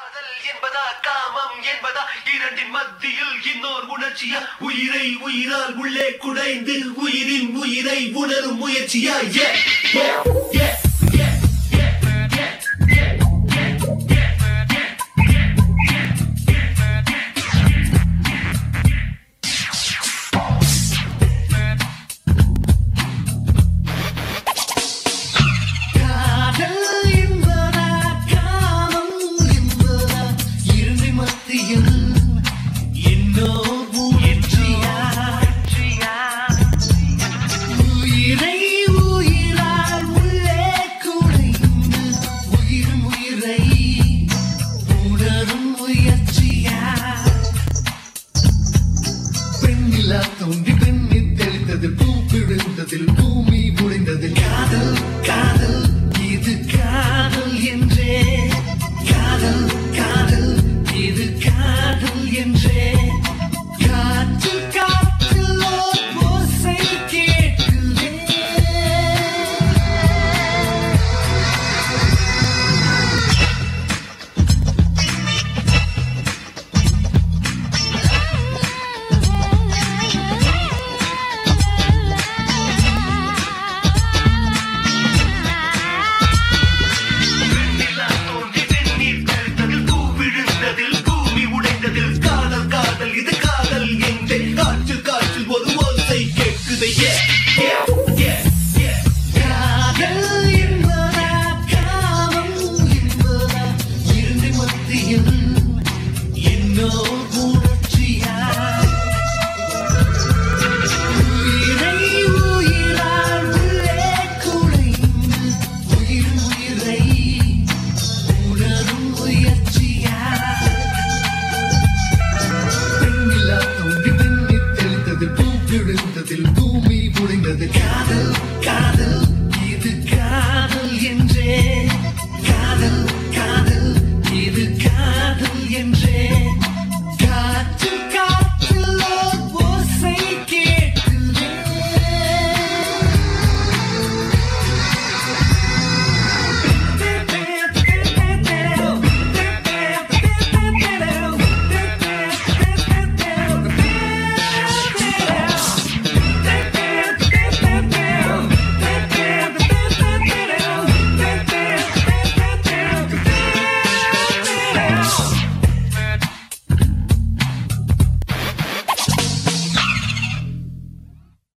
காதல் என்பதா காமம் என்பதா இரண்டின் மத்தியில் இன்னோர் உணர்ச்சியா உயிரை உயிரால் உள்ளே குடைந்து உயிரின் உயிரை உணரும் முயற்சியா தோன்றி பெண்ணில் தெளிந்ததில் பூ விழுந்ததில் பூமி முடிந்ததில் காதல் காதல் இது காதல் என்றே காதல் காதல் இது காதல் என்றே காற்று காற்றில் ஓசை கேட்குதே இது காதல் என்றே காற்று காற்றில் ஒரு ஓசை கேட்குதே காதல் என்பதா காமம் என்பதா இரண்டு மத்தியில்